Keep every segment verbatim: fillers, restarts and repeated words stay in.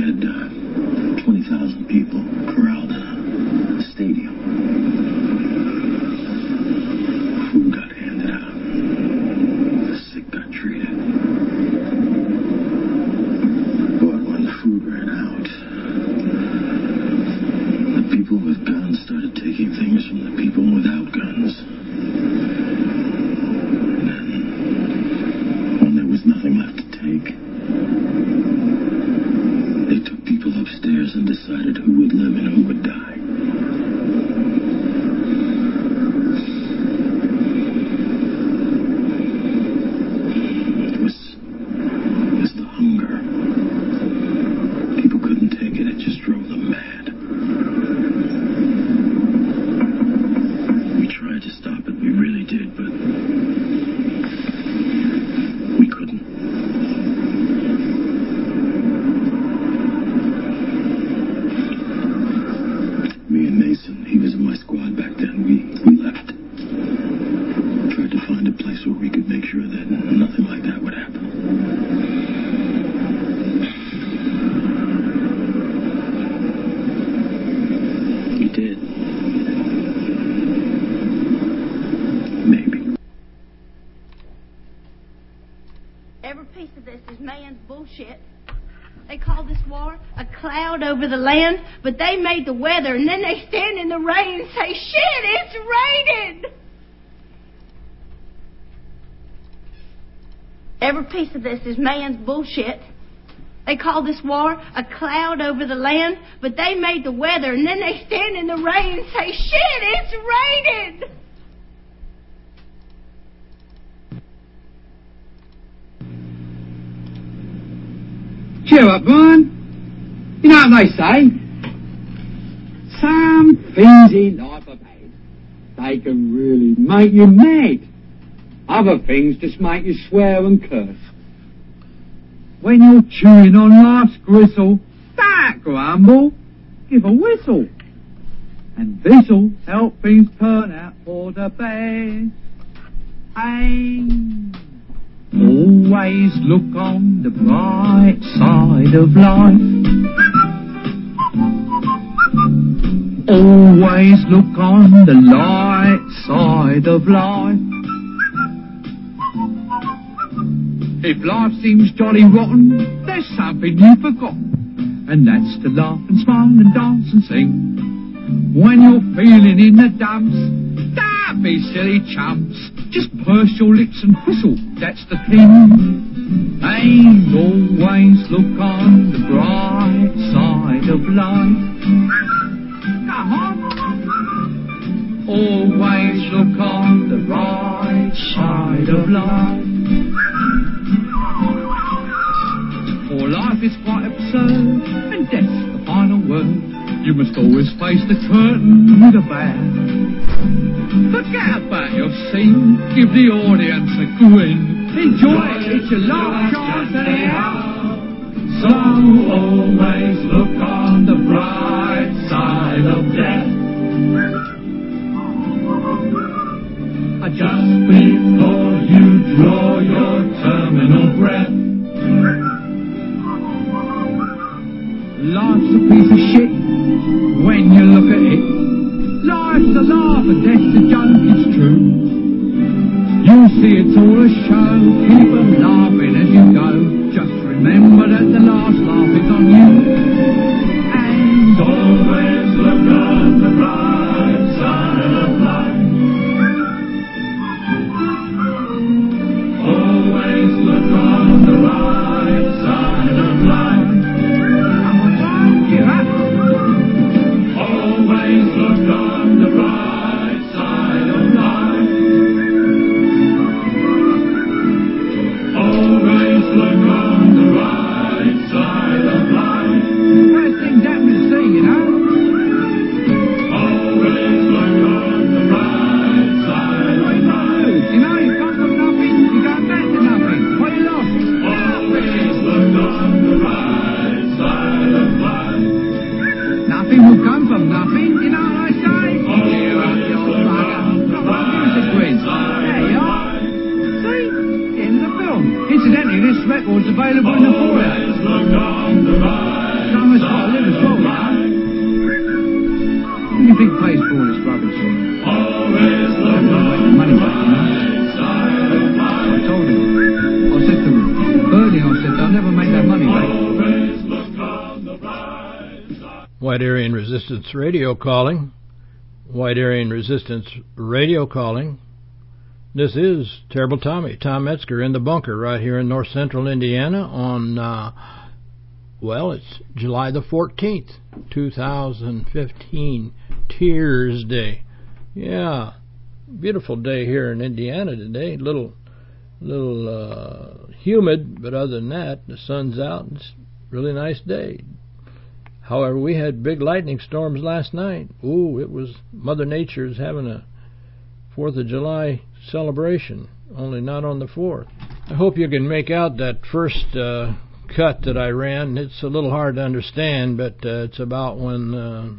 had uh, twenty thousand people corralled in a stadium. Food got handed out. The sick got treated. But when the food ran out, the people with guns started taking things from the people without guns. And then, when there was nothing left to take, they took people upstairs and decided who would live and who would die. It was, it was the hunger. People couldn't take it. It just drove them mad. We tried to stop it. We really did, but we couldn't. Me and Mason, he was in my squad back then, we, we left. Tried to find a place where we could make sure that nothing like that would happen. We did. Maybe. Every piece of this is man's bullshit. They call this war a cloud over the land, but they made the weather, and then they stand in the rain and say, shit, it's raining! Every piece of this is man's bullshit. They call this war a cloud over the land, but they made the weather, and then they stand in the rain and say, shit, it's raining! Cheer up, Brian. You know what they say? Some things in life are bad. They can really make you mad. Other things just make you swear and curse. When you're chewing on life's gristle, don't grumble, give a whistle. And this'll help things turn out for the best. Aye. Always look on the bright side of life. Always look on the light side of life. If life seems jolly rotten, there's something you've forgotten, and that's to laugh and smile and dance and sing. When you're feeling in the dumps, don't be silly chumps. Just purse your lips and whistle, that's the thing. And always look on the bright side of life. Come on. Always look on the bright side of life. For life is quite absurd, and death's the final word. You must always face the curtain with a bow. Forget about your scene, give the audience a grin. Enjoy it, it's your last chance anyhow. So always look on the bright side of death. Just before you draw your terminal breath. Life's a piece of shit when you look at it. Life's a laugh and death's a joke, it's true. You see it's all a show, keep on laughing as you go. Just remember that the last laugh is on you. And always look on the bright side of life. Always look on the right side of life. Always look on the right side of life. Always look on the right side of life. First thing that we see, you know. Always look on the right side of life. You know, you come from nothing, you go back to nothing. What you lost? Always look on the right side of life. Nothing will come from nothing, you know what I say? Cheer up, you old bugger. Come on, music quiz. There you are. See? The end of the film. Incidentally, this record's available in the foyer. Always look on the right pays for all this rubbish. Always look I don't make the money back, you know. side of I told him. I said to him, Birdie, I said, they'll never make that money back. Always look on the bright side. White Aryan Resistance Radio calling. White Aryan Resistance Radio calling. This is Terrible Tommy, Tom Metzger in the bunker right here in north central Indiana on, uh, well, it's July the fourteenth, two thousand fifteen, Tears Day. Yeah, beautiful day here in Indiana today. Little, little uh, humid, but other than that, the sun's out. It's a really nice day. However, we had big lightning storms last night. Ooh, it was Mother Nature's having a fourth of July celebration, only not on the fourth. I hope you can make out that first uh, cut that I ran. It's a little hard to understand, but uh, it's about when uh,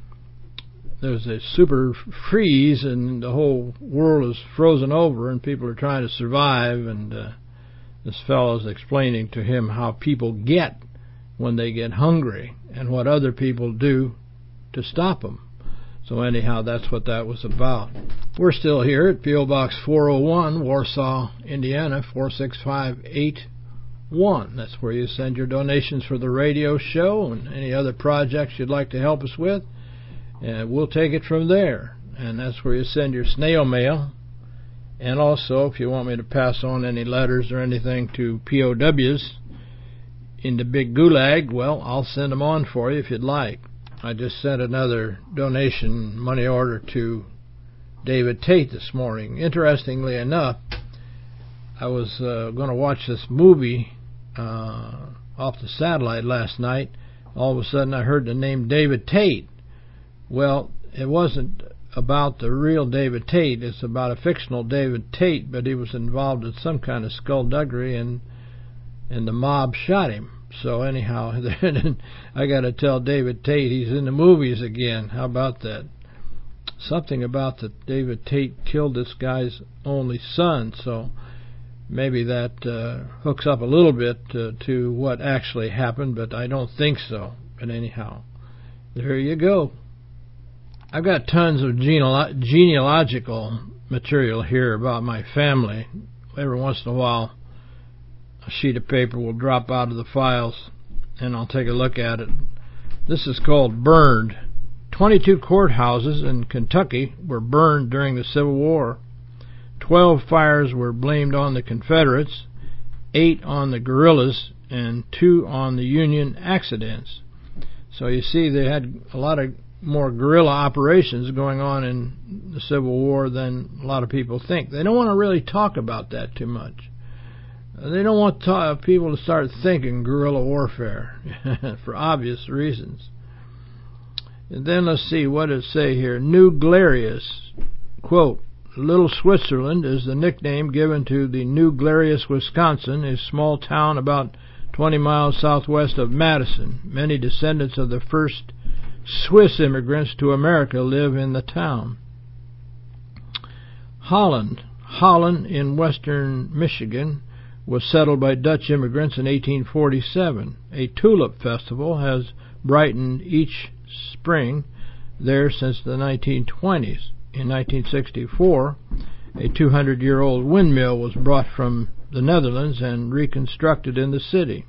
there's a super freeze and the whole world is frozen over and people are trying to survive, and uh, this fellow is explaining to him how people get when they get hungry and what other people do to stop them. So anyhow, that's what that was about. We're still here at P O Box four oh one, Warsaw, Indiana, four six five eight one. That's where you send your donations for the radio show and any other projects you'd like to help us with. And we'll take it from there. And that's where you send your snail mail. And also, if you want me to pass on any letters or anything to P O Ws in the big gulag, well, I'll send them on for you if you'd like. I just sent another donation money order to David Tate this morning. Interestingly enough, I was uh, going to watch this movie uh, off the satellite last night. All of a sudden I heard the name David Tate. Well, it wasn't about the real David Tate. It's about a fictional David Tate, but he was involved in some kind of skullduggery, and and the mob shot him. So anyhow, I got to tell David Tate he's in the movies again. How about that? Something about that David Tate killed this guy's only son, so maybe that uh, hooks up a little bit uh, to what actually happened, but I don't think so. But anyhow, there you go. I've got tons of genealo- genealogical material here about my family. Every once in a while, a sheet of paper will drop out of the files, and I'll take a look at it. This is called Burned. twenty-two courthouses in Kentucky were burned during the Civil War. Twelve fires were blamed on the Confederates, eight on the guerrillas, and two on the Union accidents. So you see, they had a lot of more guerrilla operations going on in the Civil War than a lot of people think. They don't want to really talk about that too much. They don't want to, people to start thinking guerrilla warfare for obvious reasons. And then let's see, what does it say here? New Glarius, quote, Little Switzerland is the nickname given to the New Glarius, Wisconsin, a small town about twenty miles southwest of Madison. Many descendants of the first Swiss immigrants to America live in the town. Holland. Holland in western Michigan was settled by Dutch immigrants in eighteen forty-seven. A tulip festival has brightened each spring there since the nineteen twenties. In nineteen sixty-four, a two hundred year old windmill was brought from the Netherlands and reconstructed in the city.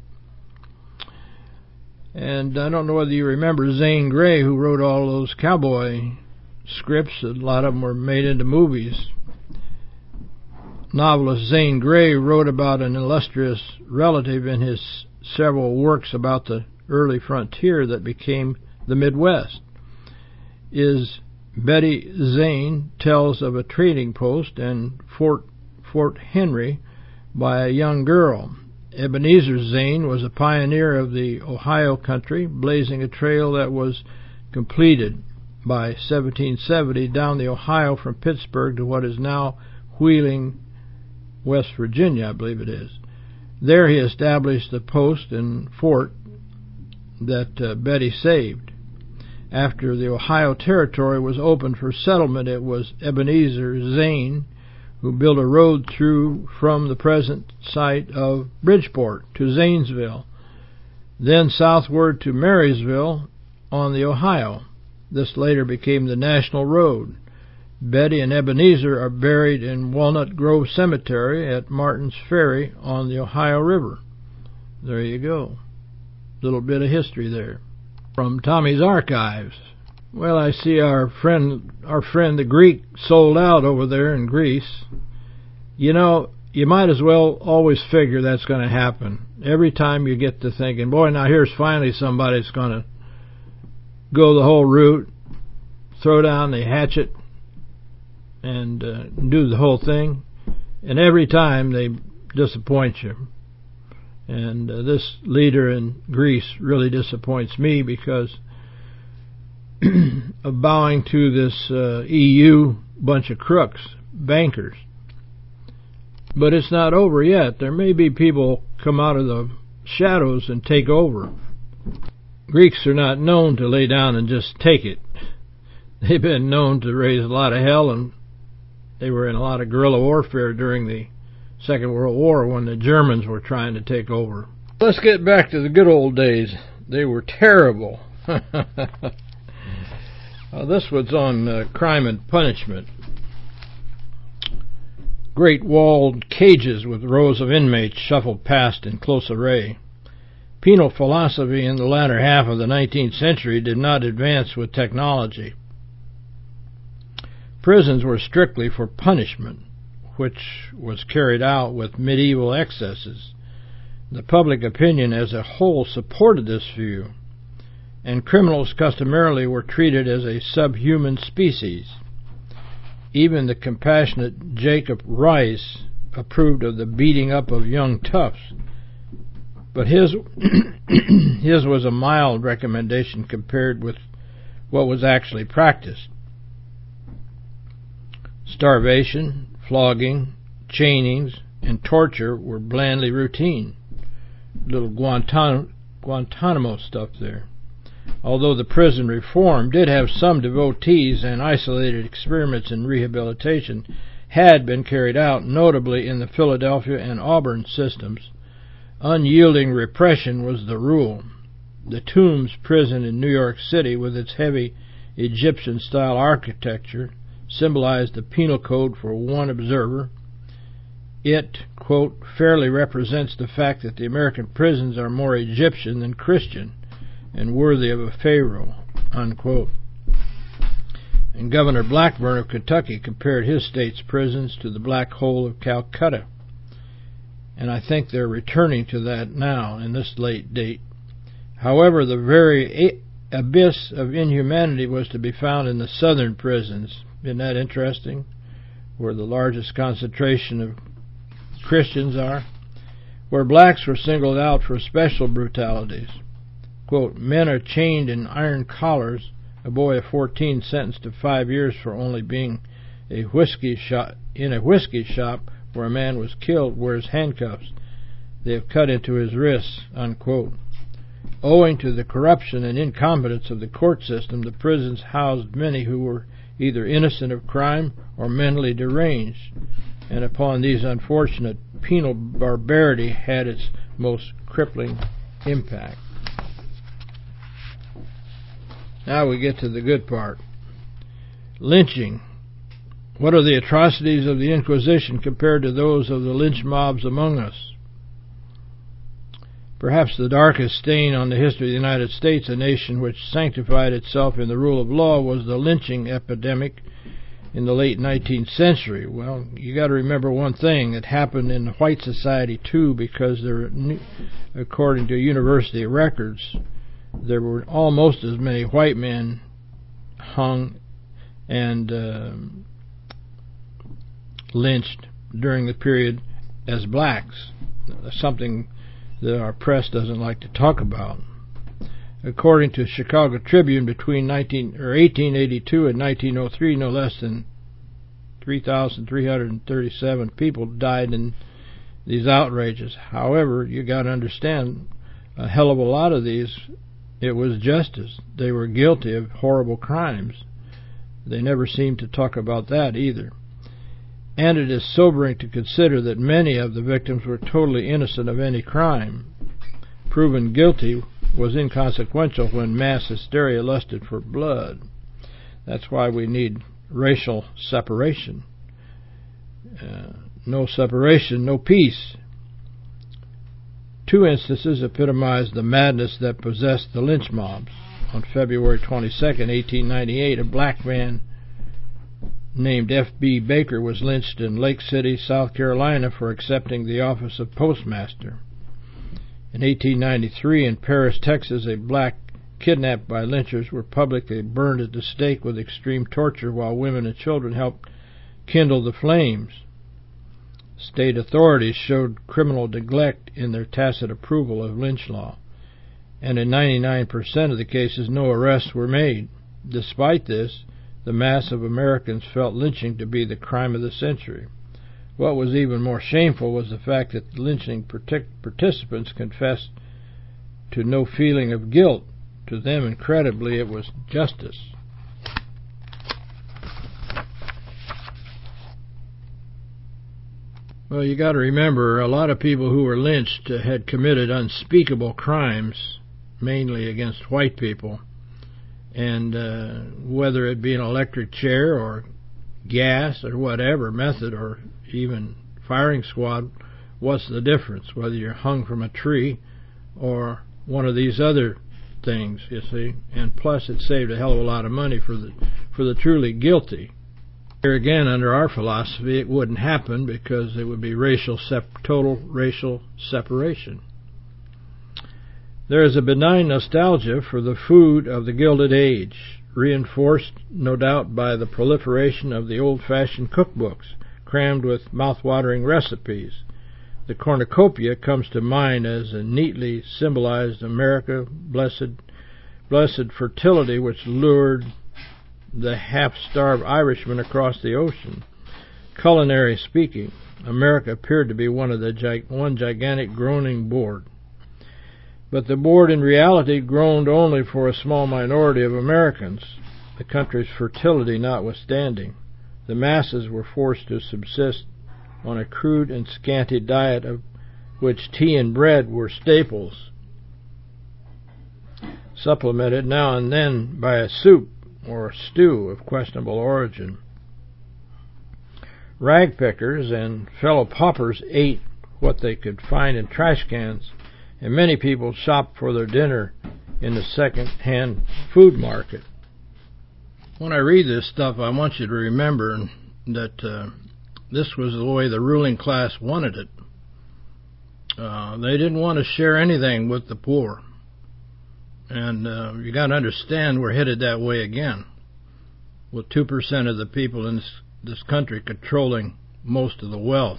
And I don't know whether you remember Zane Grey, who wrote all those cowboy scripts. A lot of them were made into movies. Novelist Zane Grey wrote about an illustrious relative in his several works about the early frontier that became the Midwest. Is Betty Zane tells of a trading post in Fort Fort Henry by a young girl. Ebenezer Zane was a pioneer of the Ohio country, blazing a trail that was completed by seventeen seventy down the Ohio from Pittsburgh to what is now Wheeling, West Virginia, I believe it is. There he established the post and fort that uh, Betty saved. After the Ohio Territory was opened for settlement, it was Ebenezer Zane who built a road through from the present site of Bridgeport to Zanesville, then southward to Marysville on the Ohio. This later became the National Road. Betty and Ebenezer are buried in Walnut Grove Cemetery at Martin's Ferry on the Ohio River. There you go. Little bit of history there. From Tommy's Archives. Well, I see our friend, our friend the Greek sold out over there in Greece. You know, you might as well always figure that's going to happen. Every time you get to thinking, boy, now here's finally somebody that's going to go the whole route, throw down the hatchet, and uh, do the whole thing. And every time they disappoint you. And uh, this leader in Greece really disappoints me because of bowing to this uh, E U bunch of crooks, bankers. But it's not over yet. There may be people come out of the shadows and take over. Greeks are not known to lay down and just take it. They've been known to raise a lot of hell, and they were in a lot of guerrilla warfare during the Second World War when the Germans were trying to take over. Let's get back to the good old days. They were terrible. Uh, this was on uh, Crime and Punishment. Great walled cages with rows of inmates shuffled past in close array. Penal philosophy in the latter half of the nineteenth century did not advance with technology. Prisons were strictly for punishment, which was carried out with medieval excesses. The public opinion as a whole supported this view, and criminals customarily were treated as a subhuman species. Even the compassionate Jacob Riis approved of the beating up of young toughs, but his his was a mild recommendation compared with what was actually practiced. Starvation, flogging, chainings, and torture were blandly routine. Little Guantanamo, Guantanamo stuff there. Although the prison reform did have some devotees and isolated experiments in rehabilitation had been carried out, notably in the Philadelphia and Auburn systems, unyielding repression was the rule. The Tombs prison in New York City, with its heavy Egyptian-style architecture, symbolized the penal code for one observer. It, quote, fairly represents the fact that the American prisons are more Egyptian than Christian and worthy of a pharaoh, unquote. And Governor Blackburn of Kentucky compared his state's prisons to the black hole of Calcutta. And I think they're returning to that now in this late date. However, the very abyss of inhumanity was to be found in the southern prisons. Isn't that interesting? Where the largest concentration of Christians are. Where blacks were singled out for special brutalities. Quote, men are chained in iron collars, a boy of fourteen sentenced to five years for only being a whiskey shop in a whiskey shop where a man was killed wears handcuffs. They have cut into his wrists, unquote. Owing to the corruption and incompetence of the court system, the prisons housed many who were either innocent of crime or mentally deranged, and upon these unfortunate penal barbarity had its most crippling impact. Now we get to the good part. Lynching. What are the atrocities of the Inquisition compared to those of the lynch mobs among us? Perhaps the darkest stain on the history of the United States, a nation which sanctified itself in the rule of law, was the lynching epidemic in the late nineteenth century. Well, you got to remember one thing. It happened in white society too, because there, according to university records, there were almost as many white men hung and uh, lynched during the period as blacks. Something that our press doesn't like to talk about. According to Chicago Tribune, between nineteen or eighteen eighty-two and nineteen oh three, no less than three thousand three hundred thirty-seven people died in these outrages. However, you got to understand, a hell of a lot of these, it was justice. They were guilty of horrible crimes. They never seemed to talk about that either. And it is sobering to consider that many of the victims were totally innocent of any crime. Proven guilty was inconsequential when mass hysteria lusted for blood. That's why we need racial separation. Uh, no separation, no peace. Two instances epitomize the madness that possessed the lynch mobs. On February twenty-second, eighteen ninety-eight, a black man named F B Baker was lynched in Lake City, South Carolina for accepting the office of postmaster. In eighteen ninety-three, in Paris, Texas, a black kidnapped by lynchers were publicly burned at the stake with extreme torture while women and children helped kindle the flames. State authorities showed criminal neglect in their tacit approval of lynch law, and in ninety-nine percent of the cases no arrests were made. Despite this, the mass of Americans felt lynching to be the crime of the century. What was even more shameful was the fact that the lynching partic- participants confessed to no feeling of guilt. To them, incredibly, it was justice. Well, you got to remember, a lot of people who were lynched uh, had committed unspeakable crimes, mainly against white people. And uh, whether it be an electric chair or gas or whatever method or even firing squad, what's the difference? Whether you're hung from a tree or one of these other things, you see. And plus it saved a hell of a lot of money for the for the truly guilty. Here again, under our philosophy, it wouldn't happen because it would be racial sep- total racial separation. There is a benign nostalgia for the food of the Gilded Age, reinforced, no doubt, by the proliferation of the old-fashioned cookbooks, crammed with mouth-watering recipes. The cornucopia comes to mind as a neatly symbolized America, blessed, blessed fertility which lured the half-starved Irishman across the ocean. Culinary speaking, America appeared to be one of the gi- one gigantic groaning board. But the board in reality groaned only for a small minority of Americans, the country's fertility notwithstanding. The masses were forced to subsist on a crude and scanty diet of which tea and bread were staples, supplemented now and then by a soup or a stew of questionable origin. Rag pickers and fellow paupers ate what they could find in trash cans, and many people shopped for their dinner in the second-hand food market. When I read this stuff, I want you to remember that uh, this was the way the ruling class wanted it. Uh, they didn't want to share anything with the poor. And uh, you got to understand we're headed that way again, with two percent of the people in this, this country controlling most of the wealth.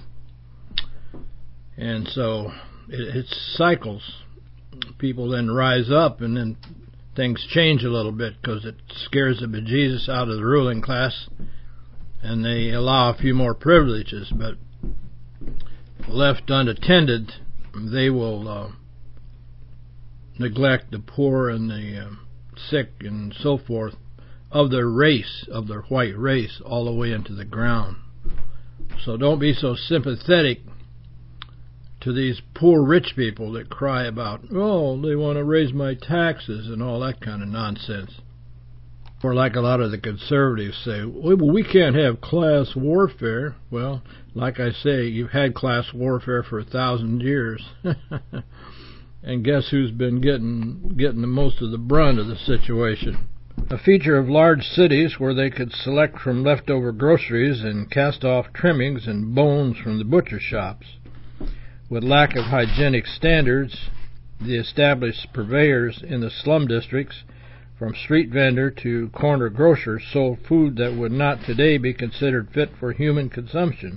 And so it, it cycles. People then rise up, and then things change a little bit because it scares the bejesus out of the ruling class, and they allow a few more privileges. But left unattended, they will uh, neglect the poor and the uh, sick and so forth of their race, of their white race, all the way into the ground. So don't be so sympathetic to these poor rich people that cry about, oh, they want to raise my taxes and all that kind of nonsense. Or like a lot of the conservatives say, well, we can't have class warfare. Well, like I say, you've had class warfare for a thousand years. And guess who's been getting getting the most of the brunt of the situation? A feature of large cities where they could select from leftover groceries and cast-off trimmings and bones from the butcher shops. With lack of hygienic standards, the established purveyors in the slum districts, from street vendor to corner grocer, sold food that would not today be considered fit for human consumption.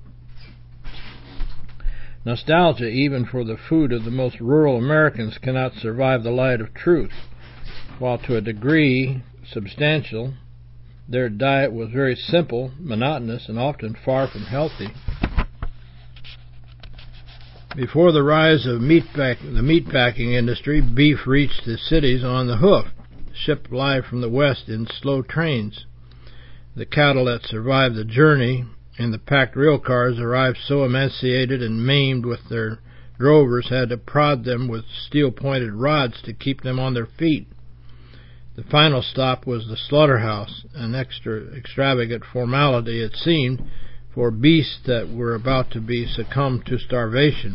Nostalgia, even for the food of the most rural Americans, cannot survive the light of truth. While to a degree substantial, their diet was very simple, monotonous, and often far from healthy. Before the rise of meat pack, the meatpacking industry, beef reached the cities on the hoof, shipped live from the west in slow trains. The cattle that survived the journey in the packed rail cars arrived so emaciated and maimed with their drovers had to prod them with steel-pointed rods to keep them on their feet. The final stop was the slaughterhouse, an extra extravagant formality, it seemed, for beasts that were about to be succumbed to starvation.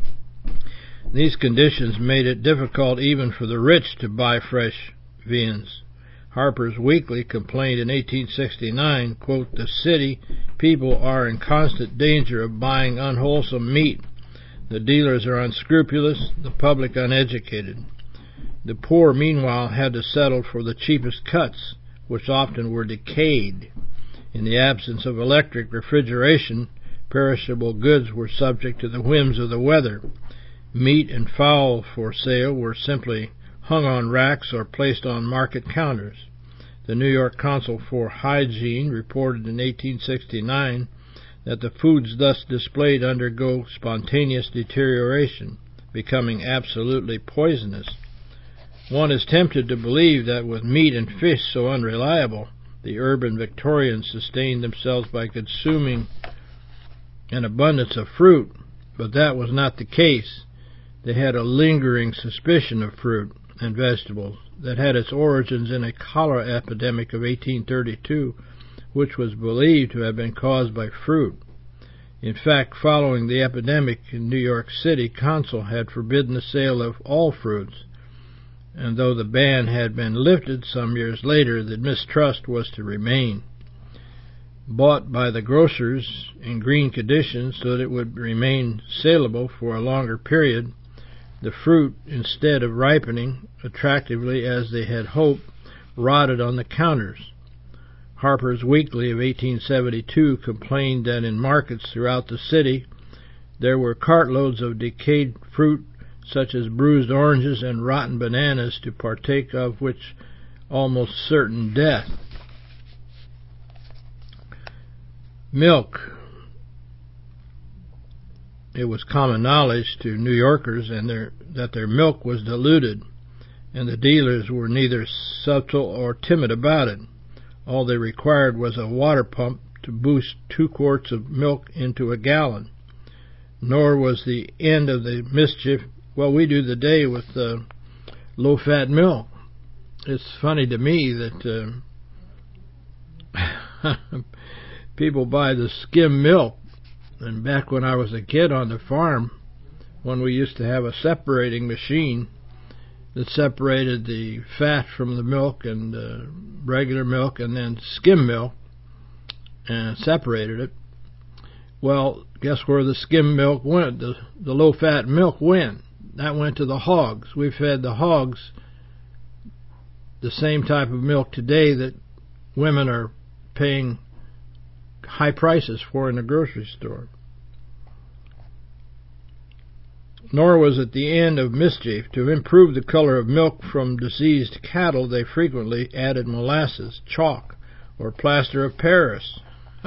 These conditions made it difficult even for the rich to buy fresh viands. Harper's Weekly complained in eighteen sixty-nine, quote, "The city people are in constant danger of buying unwholesome meat. The dealers are unscrupulous, the public uneducated. The poor, meanwhile, had to settle for the cheapest cuts, which often were decayed. In the absence of electric refrigeration, perishable goods were subject to the whims of the weather. Meat and fowl for sale were simply hung on racks or placed on market counters." The New York Council for Hygiene reported in eighteen sixty-nine that the foods thus displayed undergo spontaneous deterioration, becoming absolutely poisonous. One is tempted to believe that with meat and fish so unreliable, the urban Victorians sustained themselves by consuming an abundance of fruit, but that was not the case. They had a lingering suspicion of fruit and vegetables that had its origins in a cholera epidemic of eighteen thirty-two, which was believed to have been caused by fruit. In fact, following the epidemic in New York City, Council had forbidden the sale of all fruits, and though the ban had been lifted some years later, the mistrust was to remain. Bought by the grocers in green conditions so that it would remain saleable for a longer period, the fruit, instead of ripening attractively as they had hoped, rotted on the counters. Harper's Weekly of eighteen seventy-two complained that in markets throughout the city there were cartloads of decayed fruit, such as bruised oranges and rotten bananas, to partake of which almost certain death. Milk. It was common knowledge to New Yorkers and their, that their milk was diluted, and the dealers were neither subtle or timid about it. All they required was a water pump to boost two quarts of milk into a gallon. Nor was the end of the mischief what we do today with uh, low-fat milk. It's funny to me that uh, people buy the skim milk. And back when I was a kid on the farm, when we used to have a separating machine that separated the fat from the milk and uh, regular milk and then skim milk and separated it, well, guess where the skim milk went? The, the low-fat milk went. That went to the hogs. We fed the hogs the same type of milk today that women are paying high prices for in the grocery store. Nor was it the end of mischief. To improve the color of milk from diseased cattle, they frequently added molasses, chalk, or plaster of Paris.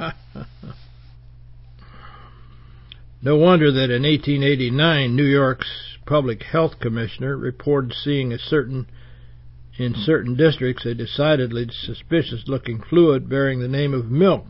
No wonder that in eighteen eighty-nine, New York's Public Health Commissioner reported seeing a certain in certain districts a decidedly suspicious-looking fluid bearing the name of milk.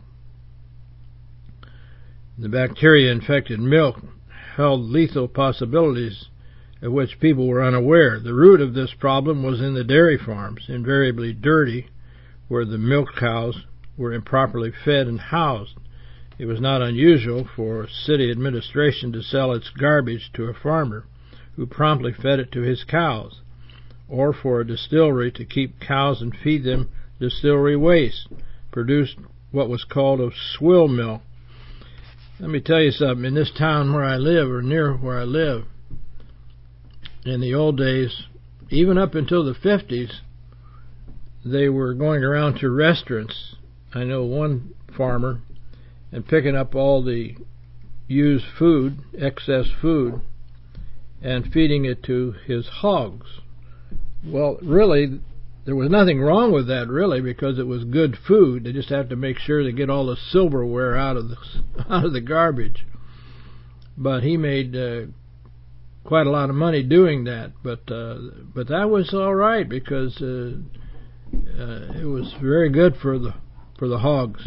The bacteria-infected milk held lethal possibilities of which people were unaware. The root of this problem was in the dairy farms, invariably dirty, where the milk cows were improperly fed and housed. It was not unusual for city administration to sell its garbage to a farmer, who promptly fed it to his cows, or for a distillery to keep cows and feed them distillery waste, produced what was called a swill milk. Let me tell you something. In this town where I live, or near where I live, in the old days, even up until the fifties, they were going around to restaurants. I know one farmer, and picking up all the used food, excess food, and feeding it to his hogs. Well, really, there was nothing wrong with that, really, because it was good food. They just have to make sure they get all the silverware out of the out of the garbage. But he made uh, quite a lot of money doing that. But uh, but that was all right because uh, uh, it was very good for the for the hogs.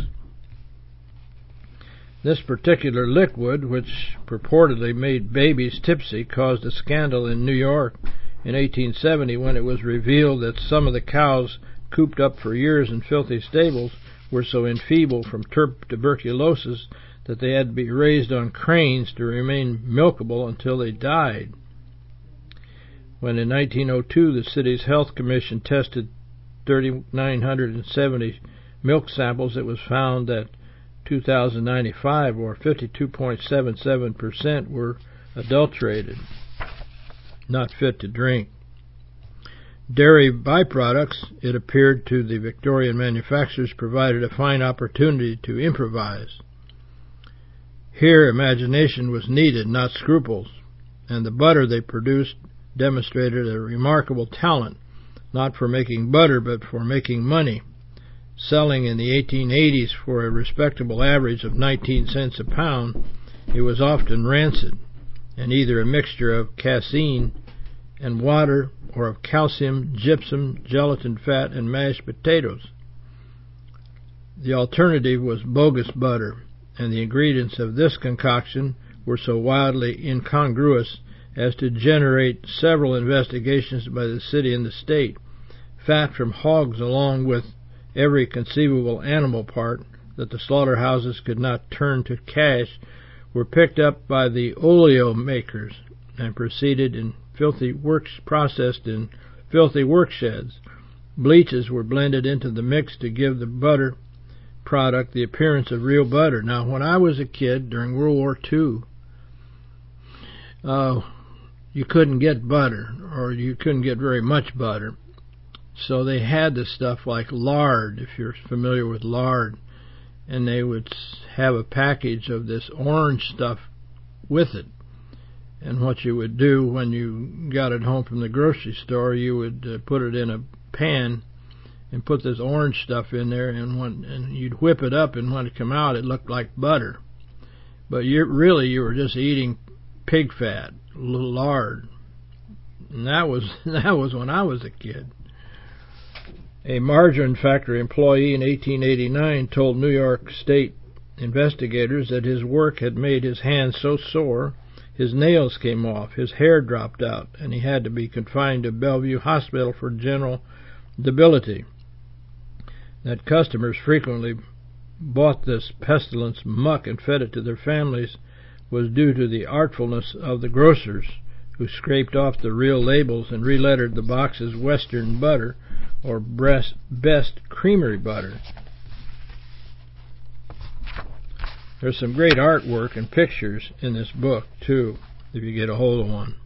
This particular liquid, which purportedly made babies tipsy, caused a scandal in New York in eighteen seventy when it was revealed that some of the cows cooped up for years in filthy stables were so enfeebled from ter- tuberculosis that they had to be raised on cranes to remain milkable until they died. When in nineteen oh two the city's health commission tested three thousand nine hundred seventy milk samples, it was found that two thousand ninety-five, or fifty-two point seven seven percent, were adulterated, not fit to drink. Dairy byproducts, it appeared to the Victorian manufacturers, provided a fine opportunity to improvise. Here imagination was needed, not scruples, and the butter they produced demonstrated a remarkable talent, not for making butter but for making money. Selling in the eighteen eighties for a respectable average of nineteen cents a pound, it was often rancid, and either a mixture of casein and water or of calcium, gypsum, gelatin fat, and mashed potatoes. The alternative was bogus butter, and the ingredients of this concoction were so wildly incongruous as to generate several investigations by the city and the state. Fat from hogs, along with every conceivable animal part that the slaughterhouses could not turn to cash, were picked up by the oleo makers and proceeded in filthy works processed in filthy worksheds. Bleaches were blended into the mix to give the butter product the appearance of real butter. Now, when I was a kid during World War Two, uh, you couldn't get butter, or you couldn't get very much butter. So they had this stuff like lard, if you're familiar with lard, and they would have a package of this orange stuff with it. And what you would do when you got it home from the grocery store, you would uh, put it in a pan and put this orange stuff in there, and when and you'd whip it up, and when it came out, it looked like butter. But you really you were just eating pig fat, lard. And that was that was when I was a kid. A margarine factory employee in eighteen eighty-nine told New York State investigators that his work had made his hands so sore, his nails came off, his hair dropped out, and he had to be confined to Bellevue Hospital for general debility. That customers frequently bought this pestilence muck and fed it to their families was due to the artfulness of the grocers, who scraped off the real labels and relettered the boxes Western butter or best creamery butter. There's some great artwork and pictures in this book, too, if you get a hold of one.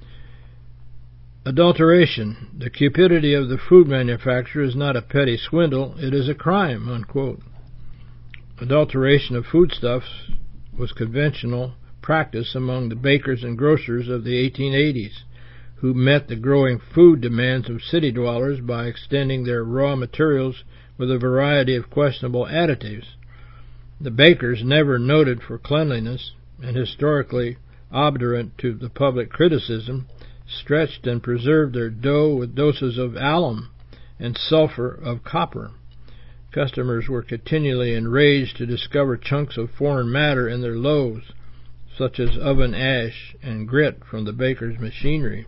Adulteration. The cupidity of the food manufacturer is not a petty swindle, it is a crime, unquote. Adulteration of foodstuffs was conventional practice among the bakers and grocers of the eighteen eighties, who met the growing food demands of city dwellers by extending their raw materials with a variety of questionable additives. The bakers, never noted for cleanliness and historically obdurate to the public criticism, stretched and preserved their dough with doses of alum and sulfur of copper. Customers were continually enraged to discover chunks of foreign matter in their loaves, such as oven ash and grit from the baker's machinery.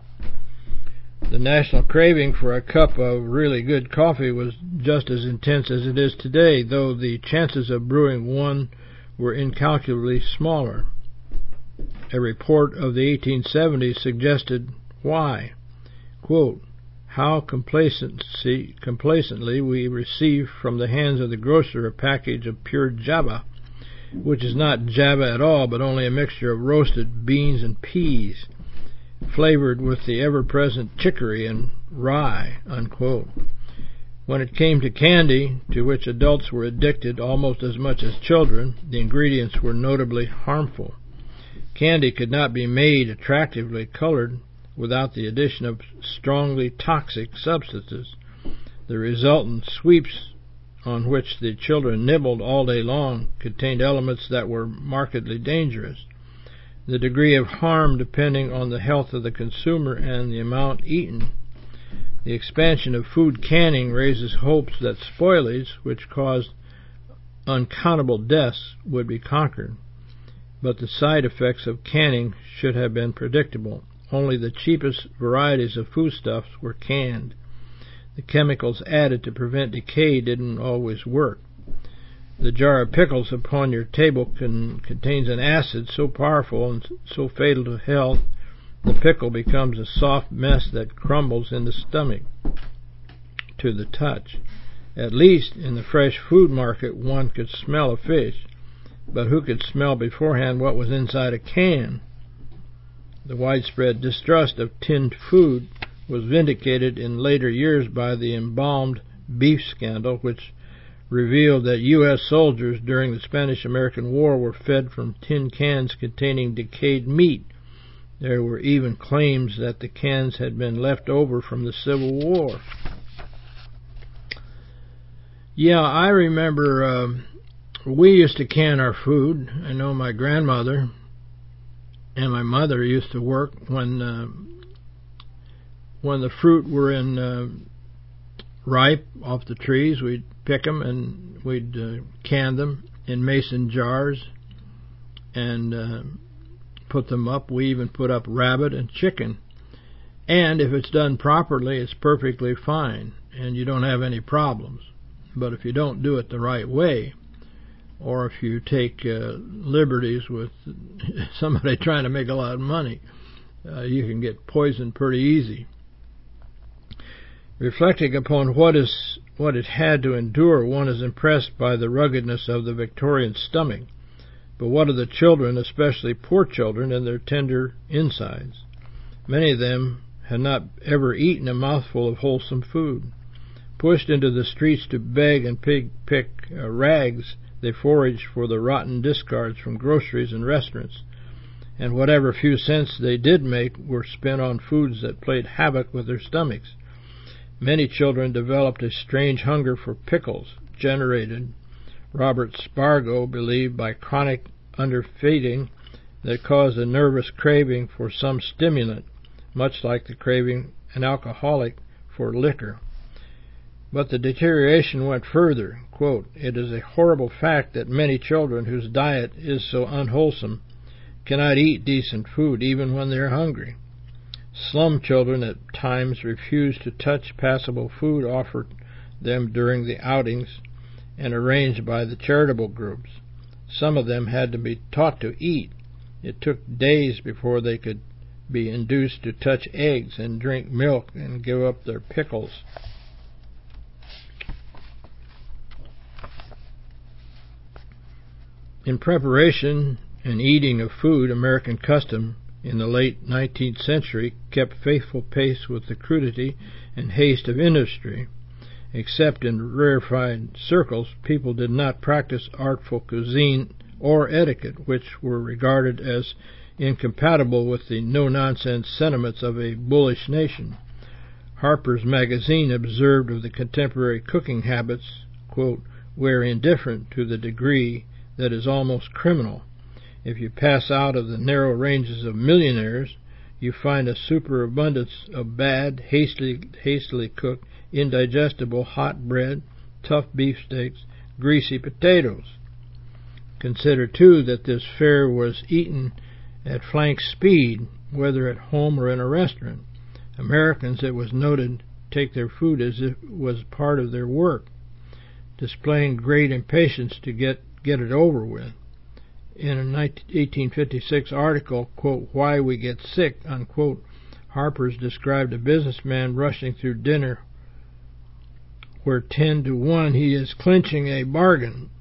The national craving for a cup of really good coffee was just as intense as it is today, though the chances of brewing one were incalculably smaller. A report of the eighteen seventies suggested why. Quote, how complacency, complacently we receive from the hands of the grocer a package of pure Java, which is not Java at all, but only a mixture of roasted beans and peas, flavored with the ever-present chicory and rye, unquote. When it came to candy, to which adults were addicted almost as much as children, the ingredients were notably harmful. Candy could not be made attractively colored without the addition of strongly toxic substances. The resultant sweeps on which the children nibbled all day long contained elements that were markedly dangerous. The degree of harm depending on the health of the consumer and the amount eaten. The expansion of food canning raises hopes that spoilage, which caused uncountable deaths, would be conquered. But the side effects of canning should have been predictable. only the cheapest varieties of foodstuffs were canned. The chemicals added to prevent decay didn't always work. The jar of pickles upon your table can, contains an acid so powerful and so fatal to health, the pickle becomes a soft mess that crumbles in the stomach to the touch. At least in the fresh food market one could smell a fish, but who could smell beforehand what was inside a can? The widespread distrust of tinned food was vindicated in later years by the embalmed beef scandal, which revealed that U S soldiers during the Spanish-American War were fed from tin cans containing decayed meat. There were even claims that the cans had been left over from the Civil War. Yeah, I remember uh, we used to can our food. I know my grandmother and my mother used to work when uh, when the fruit were in uh, ripe off the trees. We'd pick them and we'd uh, can them in mason jars and uh, put them up. We even put up rabbit and chicken. And if it's done properly, it's perfectly fine and you don't have any problems. But if you don't do it the right way, or if you take uh, liberties with somebody trying to make a lot of money, uh, you can get poisoned pretty easy. Reflecting upon what is what it had to endure, one is impressed by the ruggedness of the Victorian stomach. But what of the children, especially poor children, and their tender insides? Many of them had not ever eaten a mouthful of wholesome food. Pushed into the streets to beg and pick, pick uh, rags, they foraged for the rotten discards from groceries and restaurants, and whatever few cents they did make were spent on foods that played havoc with their stomachs. Many children developed a strange hunger for pickles, generated, Robert Spargo believed, by chronic underfeeding that caused a nervous craving for some stimulant, much like the craving an alcoholic for liquor. But the deterioration went further. Quote, "It is a horrible fact that many children whose diet is so unwholesome cannot eat decent food even when they are hungry. Slum children at times refuse to touch passable food offered them during the outings and arranged by the charitable groups. Some of them had to be taught to eat. It took days before they could be induced to touch eggs and drink milk and give up their pickles." In preparation and eating of food, American custom in the late nineteenth century kept faithful pace with the crudity and haste of industry. Except in rarefied circles, people did not practice artful cuisine or etiquette, which were regarded as incompatible with the no-nonsense sentiments of a bullish nation. Harper's Magazine observed of the contemporary cooking habits, quote, "We're indifferent to the degree that is almost criminal. If you pass out of the narrow ranges of millionaires, you find a superabundance of bad, hastily, hastily cooked, indigestible hot bread, tough beefsteaks, greasy potatoes. Consider, too, that this fare was eaten at flank speed, whether at home or in a restaurant. Americans, it was noted, take their food as if it was part of their work, displaying great impatience to get, get it over with. In an eighteen fifty-six article, quote, "Why We Get Sick," unquote, Harper's described a businessman rushing through dinner where ten to one he is clinching a bargain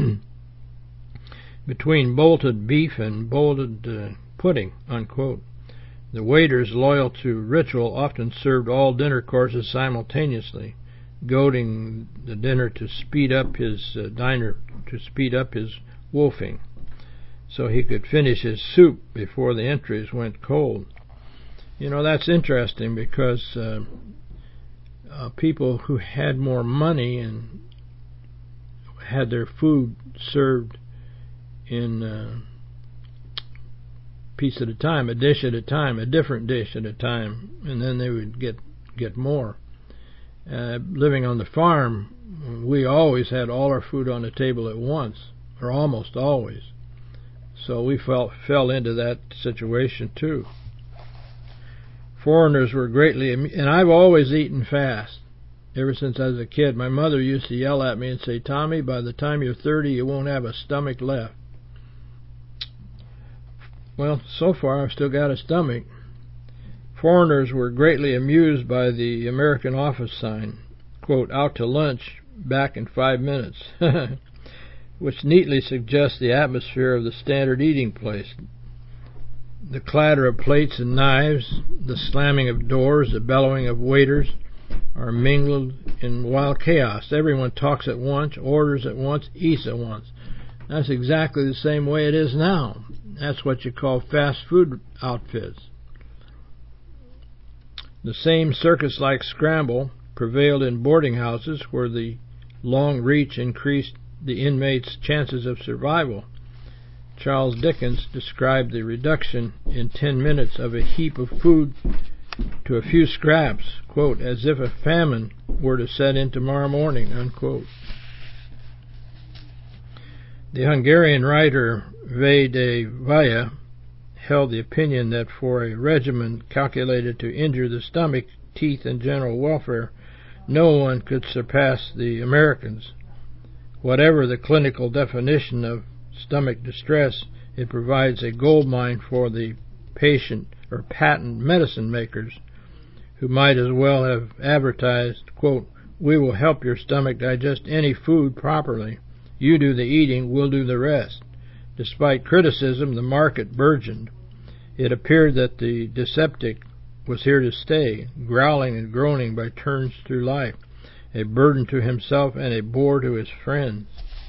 between bolted beef and bolted uh, pudding, unquote. The waiters, loyal to ritual, often served all dinner courses simultaneously, goading the dinner to speed up his uh, diner to speed up his wolfing, so he could finish his soup before the entries went cold. You know, that's interesting because uh, uh, people who had more money and had their food served in a piece at a time, a dish at a time, a different dish at a time, and then they would get get more. Uh, living on the farm, we always had all our food on the table at once, or almost always. So we fell, fell into that situation too. Foreigners were greatly, and I've always eaten fast. Ever since I was a kid, my mother used to yell at me and say, "Tommy, by the time you're thirty, you won't have a stomach left." Well, so far I've still got a stomach. Foreigners were greatly amused by the American office sign, quote, "Out to lunch, back in five minutes," which neatly suggests the atmosphere of the standard eating place. The clatter of plates and knives, the slamming of doors, the bellowing of waiters are mingled in wild chaos. Everyone talks at once, orders at once, eats at once. That's exactly the same way it is now. That's what you call fast food outfits. The same circus-like scramble prevailed in boarding houses where the long reach increased the inmates' chances of survival. Charles Dickens described the reduction in ten minutes of a heap of food to a few scraps, quote, "as if a famine were to set in tomorrow morning," unquote. The Hungarian writer Vaidevaya held the opinion that for a regimen calculated to injure the stomach, teeth, and general welfare, no one could surpass the Americans. Whatever the clinical definition of stomach distress, it provides a gold mine for the patient or patent medicine makers, who might as well have advertised, quote, "We will help your stomach digest any food properly. You do the eating, we'll do the rest." Despite criticism, the market burgeoned. It appeared that the dyspeptic was here to stay, growling and groaning by turns through life, a burden to himself and a bore to his friends.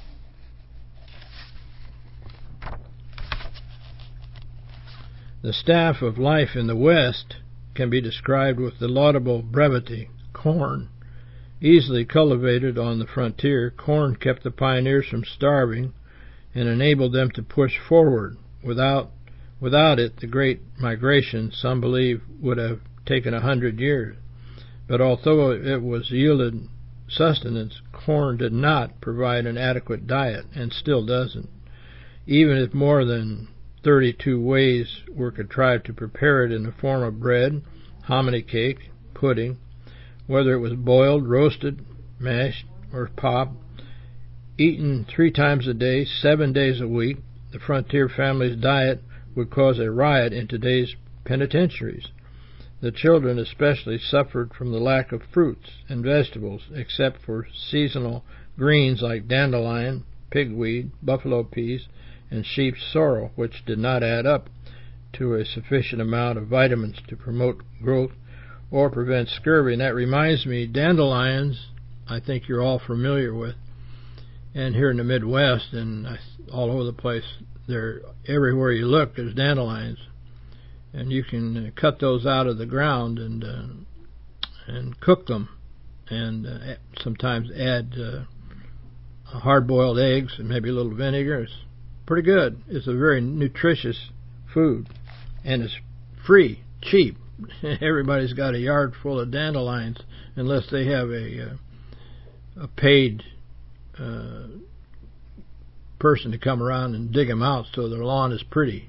The staff of life in the West can be described with the laudable brevity: corn. Easily cultivated on the frontier, corn kept the pioneers from starving and enabled them to push forward. Without without it, the great migration, some believe, would have taken a hundred years. But although it was yielded sustenance, corn did not provide an adequate diet, and still doesn't. Even if more than thirty-two ways were contrived to prepare it in the form of bread, hominy cake, pudding, whether it was boiled, roasted, mashed, or popped, eaten three times a day, seven days a week, the frontier family's diet would cause a riot in today's penitentiaries. The children especially suffered from the lack of fruits and vegetables, except for seasonal greens like dandelion, pigweed, buffalo peas, and sheep's sorrel, which did not add up to a sufficient amount of vitamins to promote growth or prevent scurvy. And that reminds me, dandelions, I think you're all familiar with, and here in the Midwest and all over the place, they're everywhere you look, there's dandelions, and you can cut those out of the ground and uh, and cook them, and uh, sometimes add uh, hard-boiled eggs and maybe a little vinegar. It's pretty good. It's a very nutritious food, and it's free, cheap. Everybody's got a yard full of dandelions, unless they have a a paid uh, person to come around and dig them out so their lawn is pretty.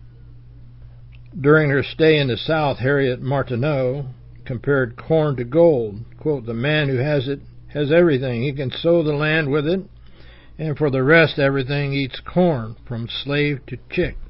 During her stay in the South, Harriet Martineau compared corn to gold. Quote, "The man who has it has everything. He can sow the land with it, and for the rest everything eats corn, from slave to chick."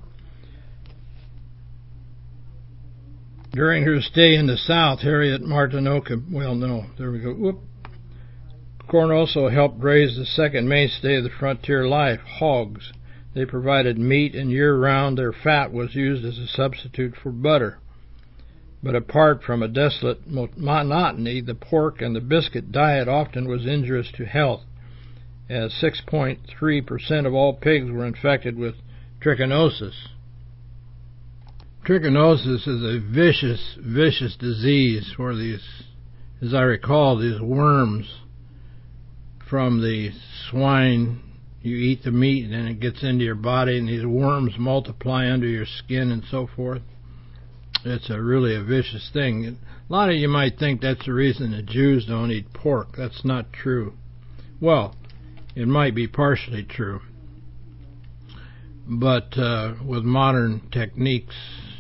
During her stay in the South, Harriet Martineau, well, no, there we go. Whoop. Corn also helped raise the second mainstay of the frontier life, hogs. They provided meat, and year-round their fat was used as a substitute for butter. But apart from a desolate monotony, the pork and the biscuit diet often was injurious to health, as six point three percent of all pigs were infected with trichinosis. Trichinosis is a vicious, vicious disease where these, as I recall, these worms from the swine, you eat the meat and then it gets into your body, and these worms multiply under your skin and so forth. It's a really a vicious thing. A lot of you might think that's the reason the Jews don't eat pork. That's not true. Well, it might be partially true, but uh, with modern techniques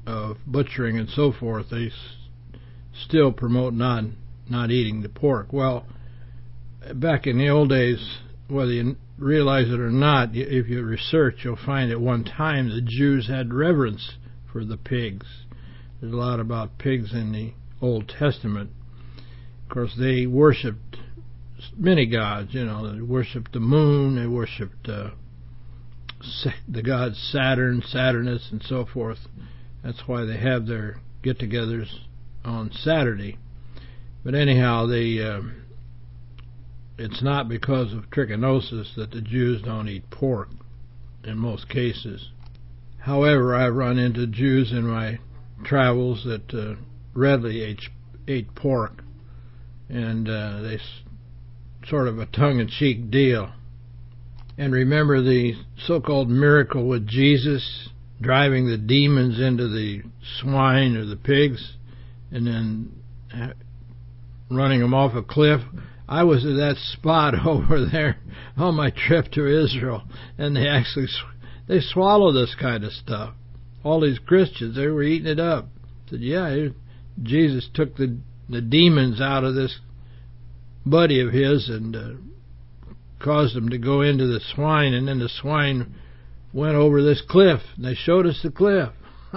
of butchering and so forth, they s- still promote not not eating the pork. Well, back in the old days, whether you realize it or not, if you research, you'll find at one time the Jews had reverence for the pigs. There's a lot about pigs in the Old Testament. Of course, they worshipped many gods. You know, they worshipped the moon, they worshipped uh, the god Saturn, Saturnus, and so forth. That's why they have their get-togethers on Saturday. But anyhow, they uh, it's not because of trichinosis that the Jews don't eat pork in most cases. However, I've run into Jews in my travels that uh, readily ate, ate pork, and uh, they s- sort of a tongue-in-cheek deal. And remember the so-called miracle with Jesus driving the demons into the swine or the pigs and then running them off a cliff? I was at that spot over there on my trip to Israel, and they actually they swallow this kind of stuff. All these Christians, they were eating it up. Said, yeah, Jesus took the the demons out of this buddy of his and uh, caused them to go into the swine, and then the swine went over this cliff. They showed us the cliff.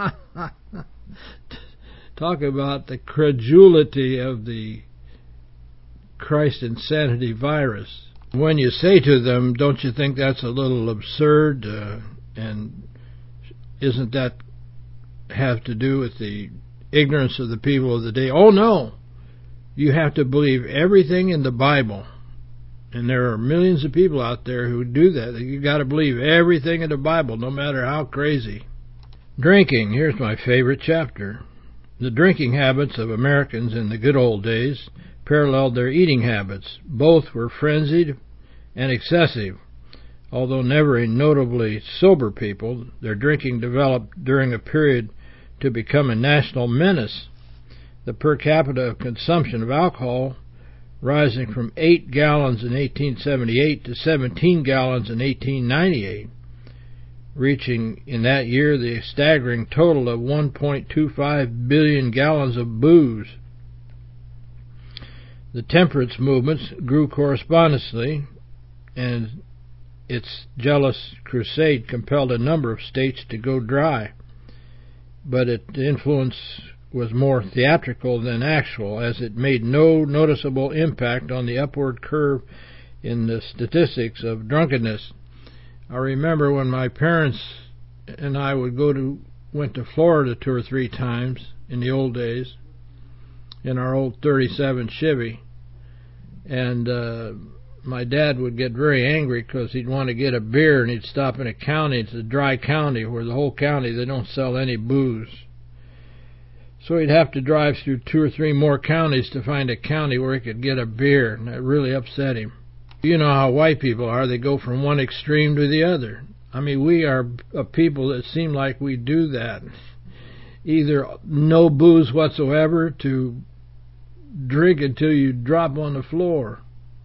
Talk about the credulity of the Christ insanity virus. When you say to them, don't you think that's a little absurd, uh, and isn't that have to do with the ignorance of the people of the day? Oh no, you have to believe everything in the Bible. And there are millions of people out there who do that. You got to believe everything in the Bible, no matter how crazy. Drinking. Here's my favorite chapter. The drinking habits of Americans in the good old days paralleled their eating habits. Both were frenzied and excessive. Although never a notably sober people, their drinking developed during a period to become a national menace. The per capita consumption of alcohol rising from eight gallons in eighteen seventy-eight to seventeen gallons in eighteen ninety-eight, reaching in that year the staggering total of one point two five billion gallons of booze. The temperance movements grew correspondingly, and its jealous crusade compelled a number of states to go dry. But its influence was more theatrical than actual, as it made no noticeable impact on the upward curve in the statistics of drunkenness. I remember when my parents and I would go to went to Florida two or three times in the old days in our old thirty-seven Chevy, and uh, my dad would get very angry because he'd want to get a beer, and he'd stop in a county. It's a dry county where the whole county they don't sell any booze. So he'd have to drive through two or three more counties to find a county where he could get a beer, and that really upset him. You know how white people are. They go from one extreme to the other. I mean, we are a people that seem like we do that. Either no booze whatsoever to drink until you drop on the floor.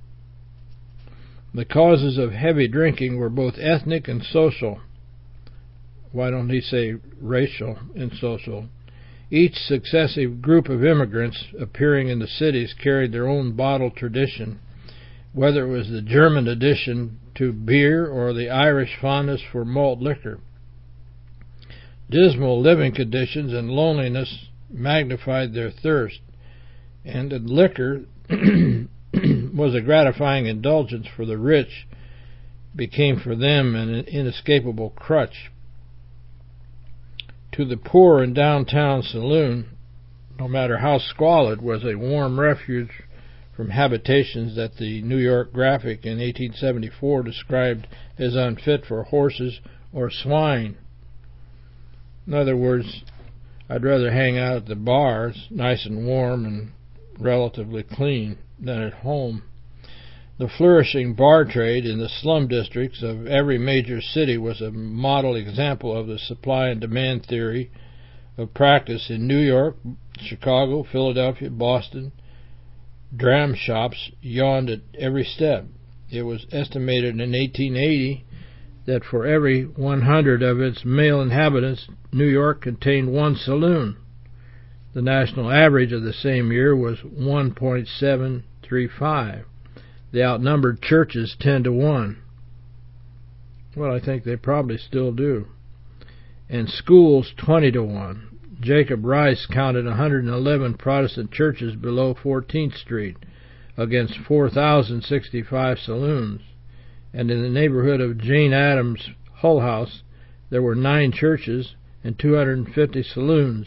The causes of heavy drinking were both ethnic and social. Why don't he say racial and social? Each successive group of immigrants appearing in the cities carried their own bottle tradition, whether it was the German addition to beer or the Irish fondness for malt liquor. Dismal living conditions and loneliness magnified their thirst, and liquor was a gratifying indulgence for the rich, became for them an inescapable crutch. To the poor in downtown saloon, no matter how squalid, was a warm refuge from habitations that the New York Graphic in eighteen seventy-four described as unfit for horses or swine. In other words, I'd rather hang out at the bars, nice and warm and relatively clean, than at home. The flourishing bar trade in the slum districts of every major city was a model example of the supply and demand theory of practice in New York, Chicago, Philadelphia, Boston. Dram shops yawned at every step. It was estimated in eighteen eighty that for every one hundred of its male inhabitants, New York contained one saloon. The national average of the same year was one point seven three five. They outnumbered churches ten to one. Well, I think they probably still do. And schools twenty to one. Jacob Riis counted one hundred eleven Protestant churches below fourteenth Street against four thousand sixty-five saloons. And in the neighborhood of Jane Addams' Hull House, there were nine churches and two hundred fifty saloons.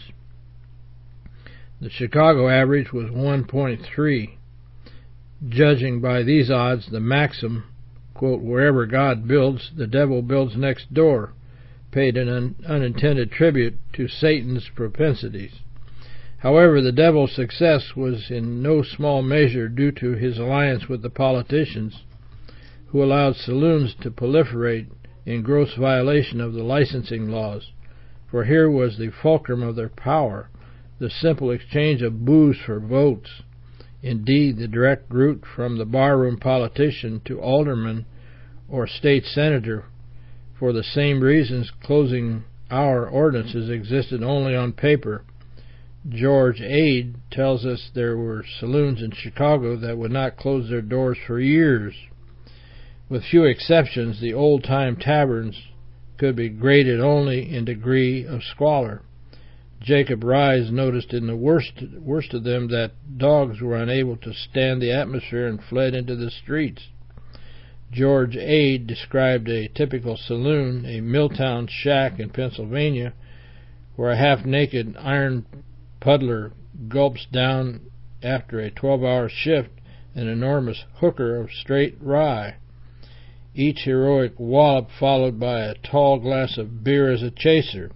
The Chicago average was one point three. Judging by these odds, the maxim, quote, wherever God builds, the devil builds next door, paid an un- unintended tribute to Satan's propensities. However, the devil's success was in no small measure due to his alliance with the politicians, who allowed saloons to proliferate in gross violation of the licensing laws. For here was the fulcrum of their power, the simple exchange of booze for votes. Indeed, the direct route from the barroom politician to alderman or state senator. For the same reasons, closing hour ordinances existed only on paper. George Ade tells us there were saloons in Chicago that would not close their doors for years. With few exceptions, the old-time taverns could be graded only in degree of squalor. Jacob Riis noticed in the worst, worst of them that dogs were unable to stand the atmosphere and fled into the streets. George Ade described a typical saloon, a Milltown shack in Pennsylvania, where a half-naked iron puddler gulps down after a twelve-hour shift an enormous hooker of straight rye, each heroic wallop followed by a tall glass of beer as a chaser.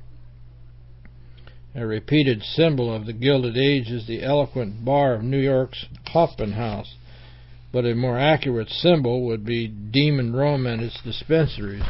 A repeated symbol of the Gilded Age is the eloquent bar of New York's Hoffman House, but a more accurate symbol would be Demon Rome and its dispensaries.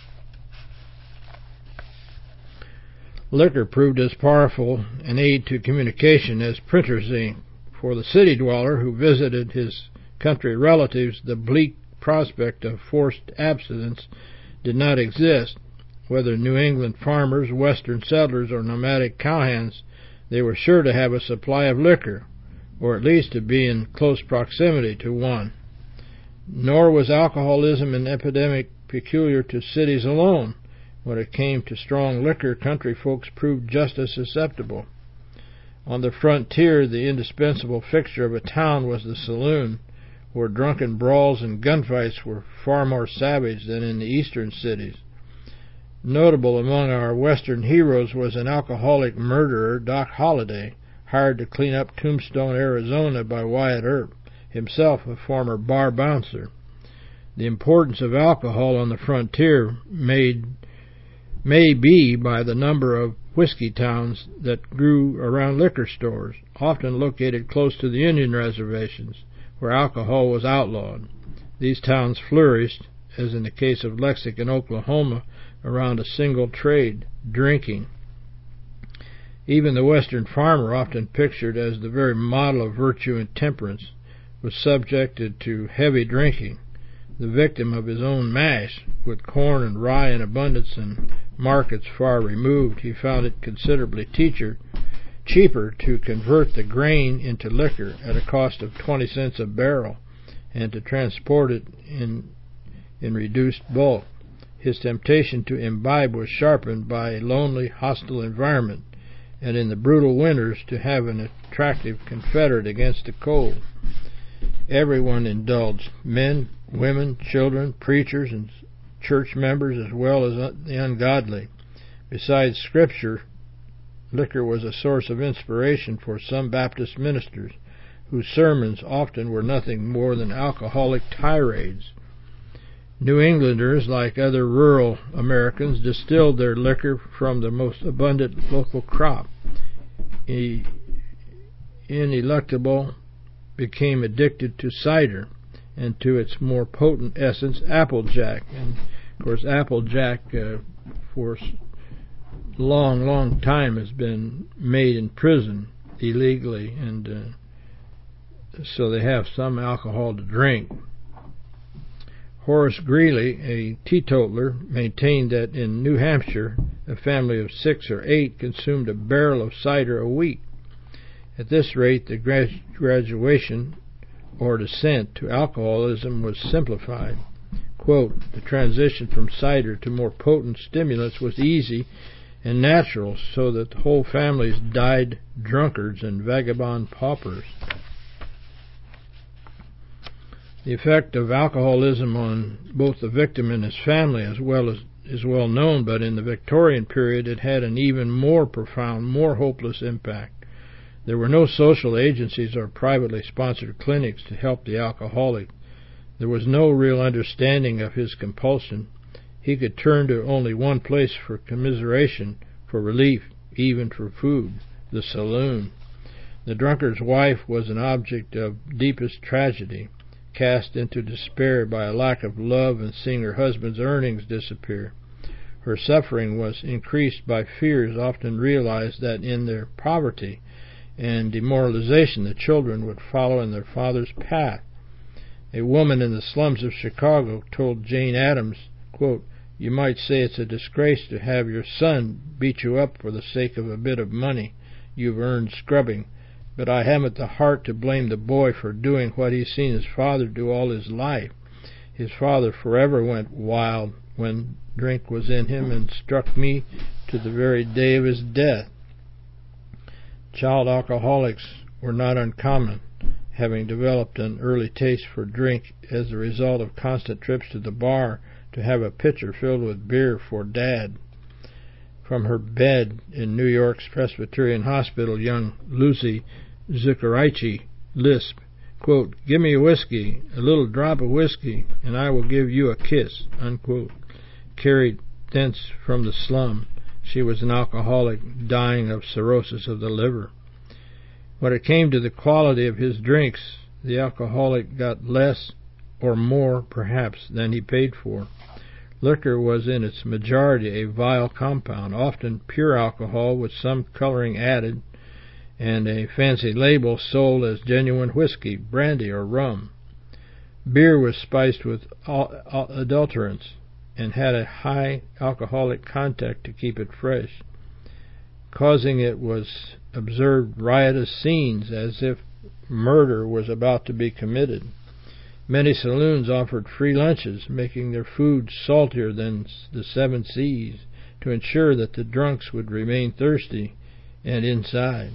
Liquor proved as powerful an aid to communication as printer's ink. For the city dweller who visited his country relatives, the bleak prospect of forced abstinence did not exist. Whether New England farmers, western settlers, or nomadic cowhands, they were sure to have a supply of liquor, or at least to be in close proximity to one. Nor was alcoholism an epidemic peculiar to cities alone. When it came to strong liquor, country folks proved just as susceptible. On the frontier, the indispensable fixture of a town was the saloon, where drunken brawls and gunfights were far more savage than in the eastern cities. Notable among our western heroes was an alcoholic murderer, Doc Holliday, hired to clean up Tombstone, Arizona by Wyatt Earp, himself a former bar bouncer. The importance of alcohol on the frontier made may be by the number of whiskey towns that grew around liquor stores, often located close to the Indian reservations, where alcohol was outlawed. These towns flourished, as in the case of Lexington, Oklahoma, around a single trade, drinking. Even the western farmer, often pictured as the very model of virtue and temperance, was subjected to heavy drinking. The victim of his own mash, with corn and rye in abundance and markets far removed, he found it considerably teacher, cheaper to convert the grain into liquor at a cost of twenty cents a barrel and to transport it in, in reduced bulk. His temptation to imbibe was sharpened by a lonely, hostile environment, and in the brutal winters to have an attractive confederate against the cold. Everyone indulged, men, women, children, preachers, and church members, as well as the ungodly. Besides Scripture, liquor was a source of inspiration for some Baptist ministers, whose sermons often were nothing more than alcoholic tirades. New Englanders, like other rural Americans, distilled their liquor from the most abundant local crop. E- ineluctable became addicted to cider and to its more potent essence, Applejack. And, of course, Applejack uh, for a long, long time has been made in prison illegally, and uh, so they have some alcohol to drink. Horace Greeley, a teetotaler, maintained that in New Hampshire a family of six or eight consumed a barrel of cider a week. At this rate, the graduation or descent to alcoholism was simplified. Quote, the transition from cider to more potent stimulants was easy and natural, so that the whole families died drunkards and vagabond paupers. The effect of alcoholism on both the victim and his family as well as is well known, but in the Victorian period it had an even more profound, more hopeless impact. There were no social agencies or privately sponsored clinics to help the alcoholic. There was no real understanding of his compulsion. He could turn to only one place for commiseration, for relief, even for food, the saloon. The drunkard's wife was an object of deepest tragedy, cast into despair by a lack of love and seeing her husband's earnings disappear. Her suffering was increased by fears often realized that in their poverty and demoralization the children would follow in their father's path. A woman in the slums of Chicago told Jane Addams, quote, you might say it's a disgrace to have your son beat you up for the sake of a bit of money you've earned scrubbing, but I haven't the heart to blame the boy for doing what he's seen his father do all his life. His father forever went wild when drink was in him and struck me to the very day of his death. Child alcoholics were not uncommon, having developed an early taste for drink as a result of constant trips to the bar to have a pitcher filled with beer for Dad. From her bed in New York's Presbyterian Hospital, young Lucy Zuccaracci lisped, quote, give me a whiskey, a little drop of whiskey, and I will give you a kiss, unquote. Carried thence from the slum, she was an alcoholic dying of cirrhosis of the liver. When it came to the quality of his drinks, the alcoholic got less or more, perhaps, than he paid for. Liquor was in its majority a vile compound, often pure alcohol with some coloring added, and a fancy label sold as genuine whiskey, brandy, or rum. Beer was spiced with adulterants and had a high alcoholic content to keep it fresh. Causing it was observed riotous scenes as if murder was about to be committed. Many saloons offered free lunches, making their food saltier than the seven seas to ensure that the drunks would remain thirsty and inside.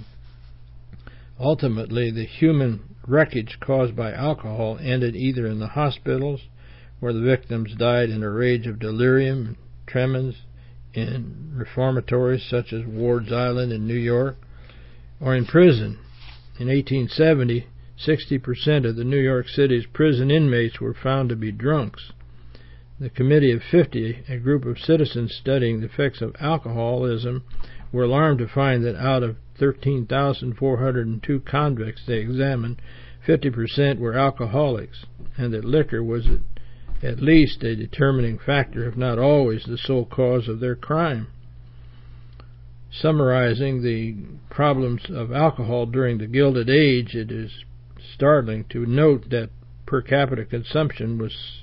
Ultimately, the human wreckage caused by alcohol ended either in the hospitals, where the victims died in a rage of delirium and tremens, in reformatories such as Ward's Island in New York, or in prison. In eighteen seventy, sixty percent of the New York City's prison inmates were found to be drunks. The Committee of Fifty, a group of citizens studying the effects of alcoholism, were alarmed to find that out of thirteen thousand four hundred two convicts they examined, fifty percent were alcoholics, and that liquor was at least a determining factor, if not always the sole cause of their crime. Summarizing the problems of alcohol during the Gilded Age, it is startling to note that per capita consumption was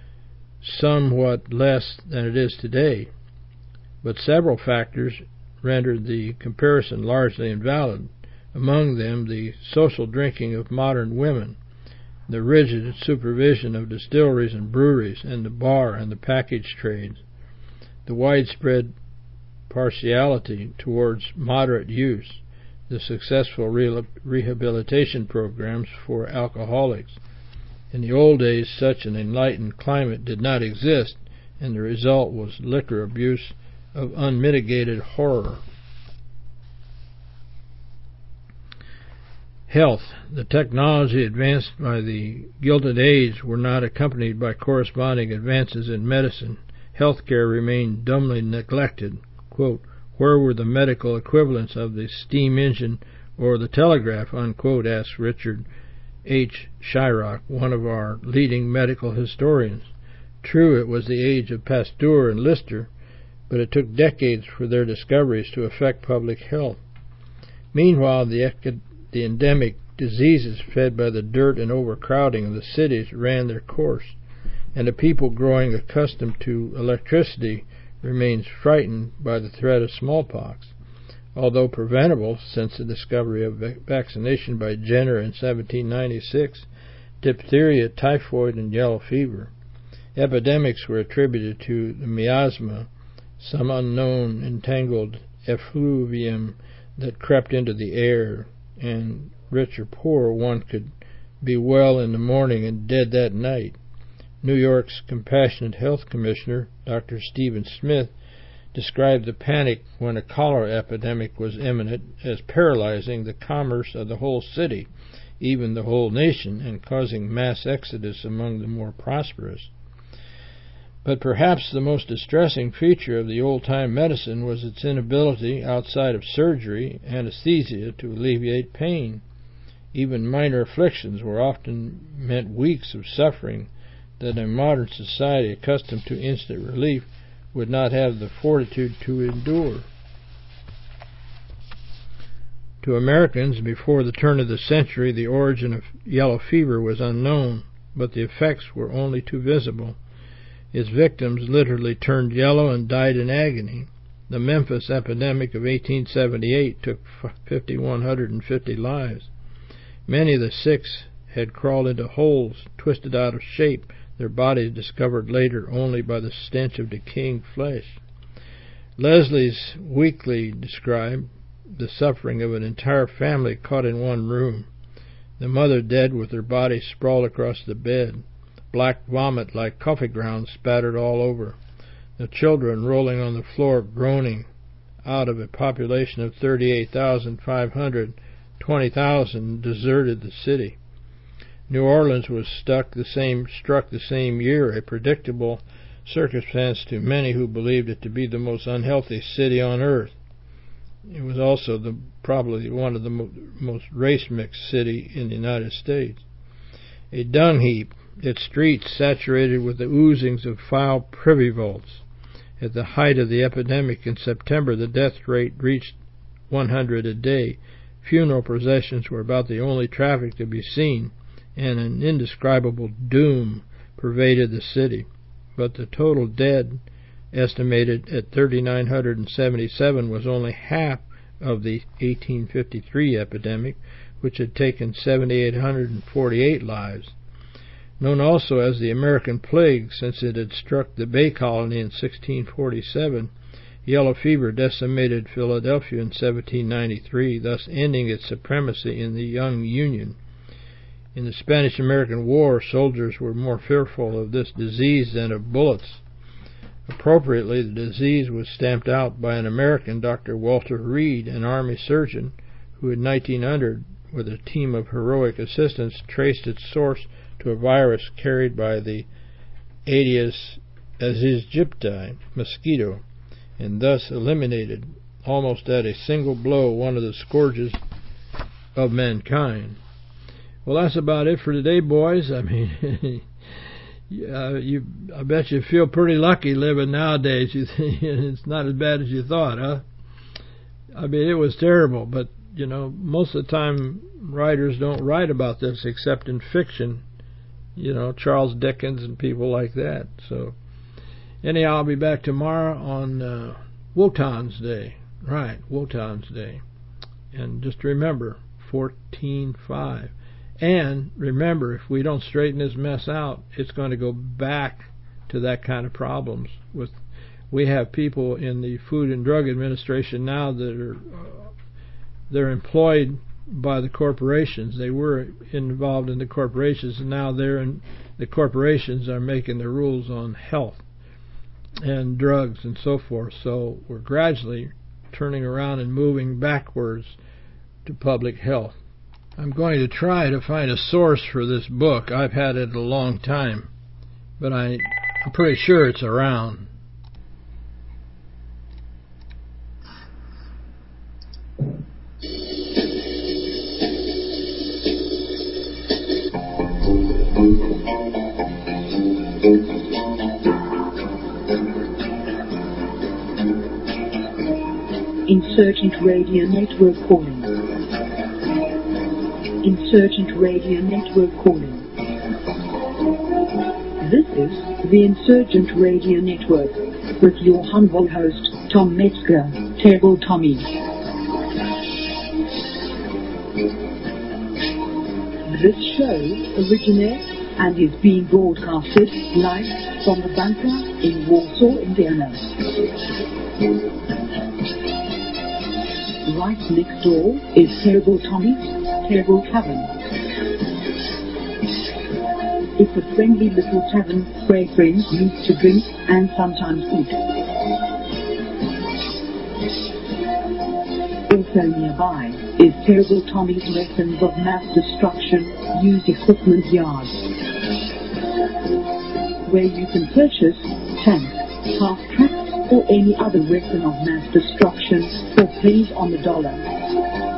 somewhat less than it is today, but several factors rendered the comparison largely invalid, among them the social drinking of modern women, the rigid supervision of distilleries and breweries, and the bar and the package trades, the widespread partiality towards moderate use, the successful re- rehabilitation programs for alcoholics. In the old days, such an enlightened climate did not exist, and the result was liquor abuse of unmitigated horror. Health. The technology advanced by the Gilded Age were not accompanied by corresponding advances in medicine. Healthcare remained dumbly neglected. Quote, where were the medical equivalents of the steam engine or the telegraph, unquote, asked Richard H. Shyrock, one of our leading medical historians. True, it was the age of Pasteur and Lister, but it took decades for their discoveries to affect public health. Meanwhile, the, the endemic diseases fed by the dirt and overcrowding of the cities ran their course. and a people growing accustomed to electricity remains frightened by the threat of smallpox. Although preventable since the discovery of vaccination by Jenner in seventeen ninety-six, diphtheria, typhoid, and yellow fever epidemics were attributed to the miasma, some unknown entangled effluvium that crept into the air, and rich or poor, one could be well in the morning and dead that night. New York's Compassionate Health Commissioner, Doctor Stephen Smith, described the panic when a cholera epidemic was imminent as paralyzing the commerce of the whole city, even the whole nation, and causing mass exodus among the more prosperous. But perhaps the most distressing feature of the old-time medicine was its inability, outside of surgery, anesthesia, to alleviate pain. Even minor afflictions were often meant weeks of suffering that a modern society accustomed to instant relief would not have the fortitude to endure. To Americans, before the turn of the century, the origin of yellow fever was unknown, but the effects were only too visible. Its victims literally turned yellow and died in agony. The Memphis epidemic of eighteen seventy-eight took five thousand one hundred fifty lives. Many of the sick had crawled into holes, twisted out of shape, their bodies discovered later only by the stench of decaying flesh. Leslie's Weekly described the suffering of an entire family caught in one room, the mother dead with her body sprawled across the bed, black vomit like coffee grounds spattered all over, the children rolling on the floor groaning. Out of a population of thirty-eight thousand five hundred, twenty thousand deserted the city. New Orleans was stuck the same, struck the same year, a predictable circumstance to many who believed it to be the most unhealthy city on earth. It was also the, probably one of the mo most race-mixed city in the United States. A dung heap, its streets saturated with the oozings of foul privy vaults. At the height of the epidemic in September, the death rate reached one hundred a day. Funeral processions were about the only traffic to be seen, and an indescribable doom pervaded the city. But the total dead, estimated at three thousand nine hundred seventy-seven, was only half of the eighteen fifty-three epidemic, which had taken seven thousand eight hundred forty-eight lives. Known also as the American Plague, since it had struck the Bay Colony in sixteen forty-seven, yellow fever decimated Philadelphia in seventeen ninety-three, thus ending its supremacy in the young Union. In the Spanish-American War, soldiers were more fearful of this disease than of bullets. Appropriately, the disease was stamped out by an American, Doctor Walter Reed, an Army surgeon, who in nineteen hundred, with a team of heroic assistants, traced its source to a virus carried by the Aedes aegypti mosquito, and thus eliminated, almost at a single blow, one of the scourges of mankind. Well, that's about it for today, boys. I mean, uh, you, I bet you feel pretty lucky living nowadays. You think it's not as bad as you thought, huh? I mean, it was terrible, but, you know, most of the time writers don't write about this except in fiction. You know, Charles Dickens and people like that. So, anyhow, I'll be back tomorrow on uh, Wotan's Day. Right, Wotan's Day. And just remember, fourteen five. And remember, if we don't straighten this mess out, it's going to go back to that kind of problems. With, we have people in the Food and Drug Administration now that are uh, they're employed by the corporations. They were involved in the corporations, and now they're in the corporations are making the rules on health and drugs and so forth. So we're gradually turning around and moving backwards to public health. I'm going to try to find a source for this book. I've had it a long time, but I, I'm pretty sure it's around. Insurgent Radio Network calling. Insurgent Radio Network calling. This is the Insurgent Radio Network with your humble host, Tom Metzger, Terrible Tommy. This show originates and is being broadcasted live from the bunker in Warsaw, Indiana. Right next door is Terrible Tommy's Terrible Tavern. It's a friendly little tavern where friends meet to drink and sometimes eat. Also nearby is Terrible Tommy's Weapons of Mass Destruction Used Equipment Yard, where you can purchase tanks, half-tracks, or any other weapon of mass destruction for pennies on the dollar.